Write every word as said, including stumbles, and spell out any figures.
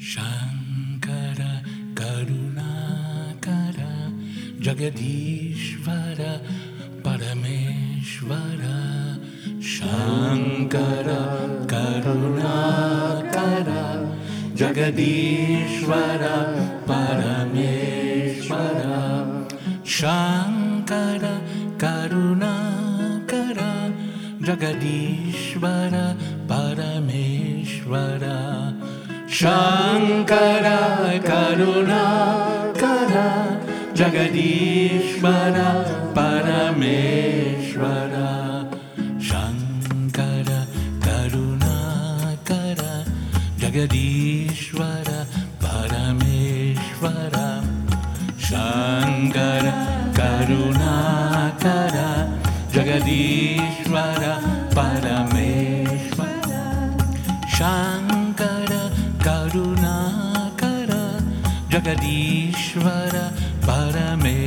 Shankara Karunakara Jagadishvara Parameshvara Shankara Karunakara Jagadishvara Parameshvara Shankara Karunakara Jagadishvara Parameshvara Shankara Karunakara Jagadishvara Parameshvara Shankara Karunakara Jagadishvara Parameshvara Shankara Karunakara Jagadishvara Parameshvara Shankara Karunakara Jagadishvara Parameshvara